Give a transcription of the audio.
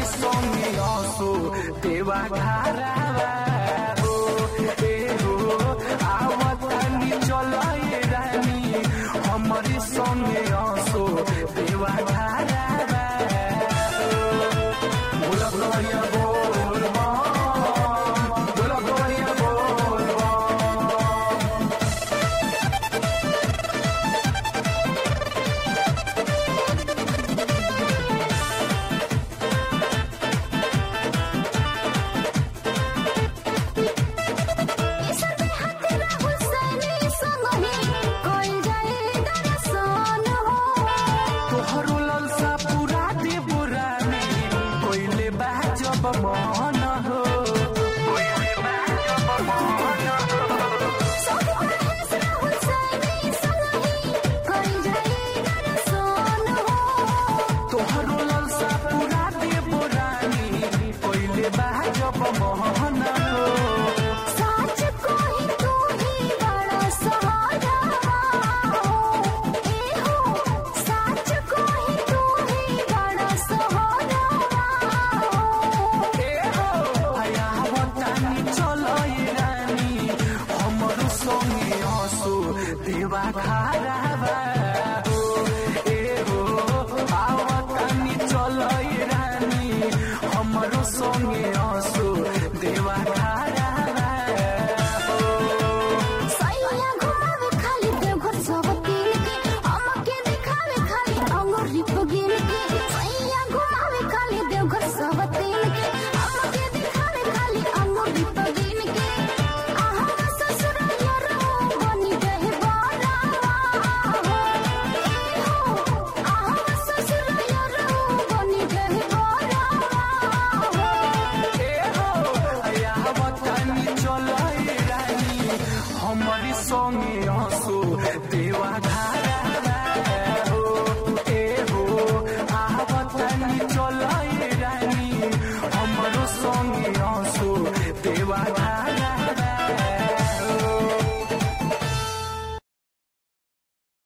संगे आंसू देवा घरवा हो ए हो आवतनी चलाए रानी हमारी संगे आंसू देवा घरवा बोला गोरिया बोल बोला गोरिया बोल मन हो तोहरो ललसा पूरा दे बोरानी पहले बाजब मोहन हो साच कोई तू ही बड़ा सहारा हो ए हो साच कोई तू ही बड़ा सहारा संगे आंसू देवा घरवा हो ए हो आवतनी चलई रानी हमरो संगे आंसू देवा घरवा हो सैया घुमावे खाली देवघर सब तीन के हमके दिखावे खाली अंगूरी पगिन के सैया घुमावे खाली देवघर सब तीन के हमके दिखावे खाली अंगूरी पगिन के हमारी संगे आंसू देवा घरवा